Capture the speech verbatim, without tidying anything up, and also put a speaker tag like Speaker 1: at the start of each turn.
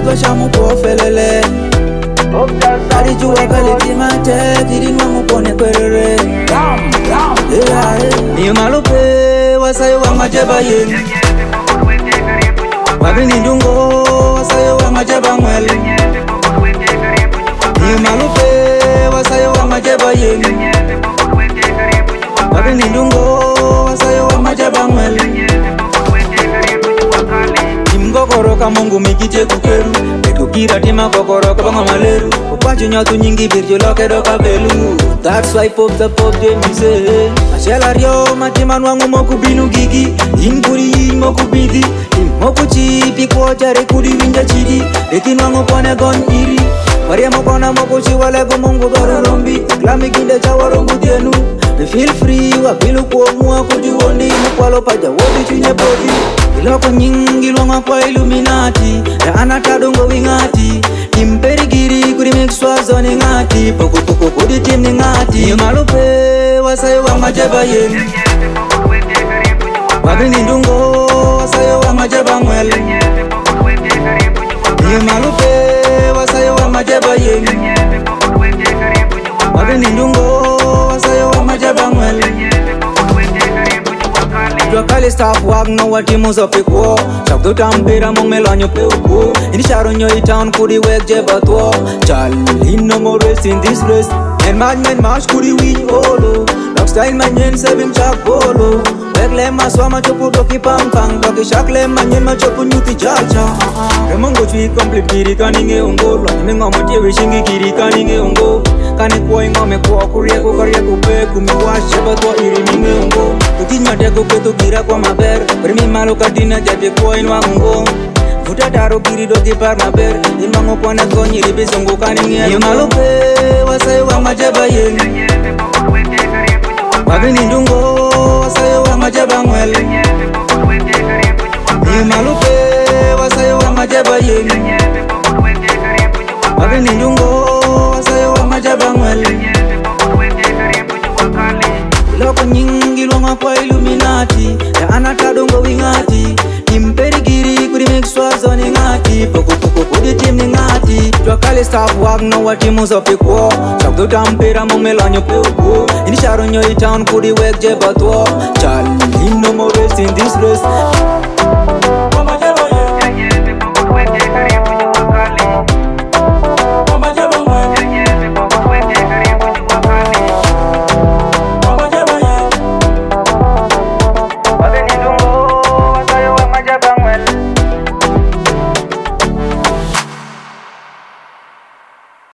Speaker 1: dwa shamu ko felele Ari juwa kali timate Tiri nwangu kone kwerere Niyo malupe Wasayo wa majeba yen Babi nindungo Wasayo wa majeba mwele Niyo malupe Wasayo wa majeba yen Babi nindungo Wasayo wa majeba mwele Kokoroka mungu mikite kukeru Ekukira tima kokoroka banga maleru Upacho nyatu nyingi birjo loke doka belu That's why pop the pop de mise Ashela rio matima nwangu moku binu gigi Inkuri moku bidi Im moku chipi kwa jare kuri winja chidi Eki nwangu kone gon iri Maria mokona moku chiwalego mungu doro rombi Klami kinde chawa rombu tienu Me feel free wa bilu kwa mua kujuondi Mukwalo paja wodi chunye bodi Iloko nyingi luonga kwa Illuminati Ya anatadongo wingati Timperi giri kuri mixwa zoni ngati Poko poko kudi tim ni ngati Niyo malupe wasayo wa majeba yen Babi nindungo wasayo wa majeba mwele Niyo malupe wasayo wa majeba yen Babi nindungo wasayo wa majeba mwele Jwa kali staff wag no watimu zopi kuo Chak do tambira mong melonyo pe uku Ini sharo nyo i-town kudi wek jeba tuo Chali no more race in this race Men mad men mash kudi win olo Rock style man yen saving chak bolo Wek le maswa chopu doki pang pang Doki shak le man yen chopu nyuti chacha Remongo chui complete kiri kaninge ungo Lwani ngomo tiewe shingi kiri kaninge ungo Kani kuwa ingome kuwa kurieko karieko pe Kumiwash jeba tuwa iri minge ungo Kutinyo deko ketu kira kwa maber Primi malo katina jate kuwa inwa ungo Futa taro kiri doki par maber Inwango kwa na konyi ribi songo kaninge Niyo malupe wasayo wa majeba yen Babi nindungo wasayo wa majeba mwele Niyo malupe wasayo wa majeba yen Babi nindungo wasayo wa majeba mwele Iloko nyingi luonga kwa Illuminati Ya anatadongo wingati Timperi giri kuri mixwa zoni ngati Poko poko kudi tim ni ngati Jwa kali staff wag no watimu zopi kuo Chak do tampira mong melonyo pe uku Ini sharo nyo i-town kudi wek jeba tuo Chali no more race in this race